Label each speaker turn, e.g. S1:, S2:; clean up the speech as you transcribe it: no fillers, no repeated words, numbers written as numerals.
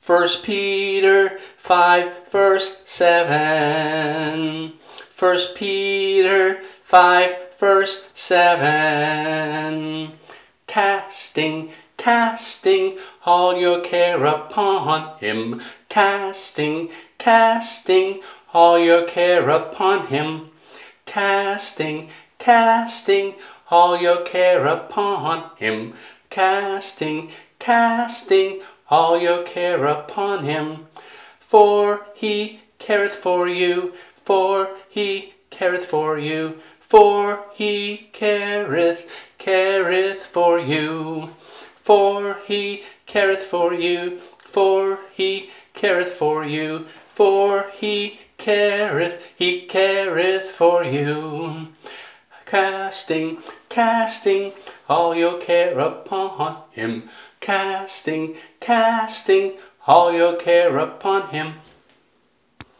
S1: 1 Peter 5 verse 7. 1 Peter 5 verse 7. Casting all your care upon him. Casting all your care upon him. Casting all your care upon him. Casting all your care upon him. For he careth for you, for he careth for you, for he careth for you. For he careth for you, for he careth for you, for he careth for you. Casting all your care upon him. Casting all your care upon him.